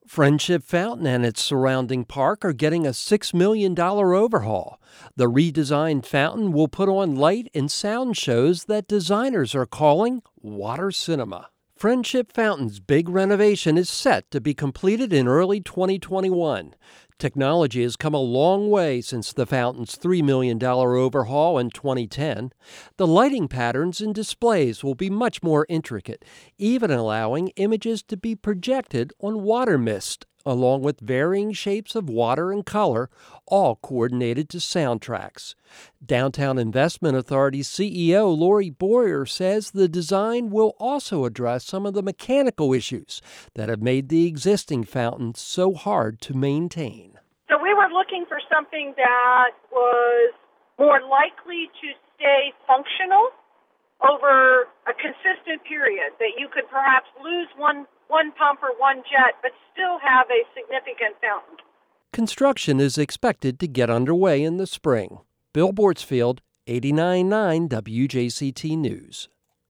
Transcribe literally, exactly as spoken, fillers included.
Friendship Fountain and its surrounding park are getting a six million dollars overhaul. The redesigned fountain will put on light and sound shows that designers are calling water cinema. Friendship Fountain's big renovation is set to be completed in early twenty twenty-one. Technology has come a long way since the fountain's three million dollars overhaul in twenty ten. The lighting patterns and displays will be much more intricate, even allowing images to be projected on water mist, along with varying shapes of water and color, all coordinated to soundtracks. Downtown Investment Authority C E O Lori Boyer says the design will also address some of the mechanical issues that have made the existing fountain so hard to maintain. So we were looking for something that was more likely to stay functional over a consistent period, that you could perhaps lose one one pump or one jet, but still have a significant fountain. Construction is expected to get underway in the spring. Bill Bortsfield, eighty-nine point nine W J C T News.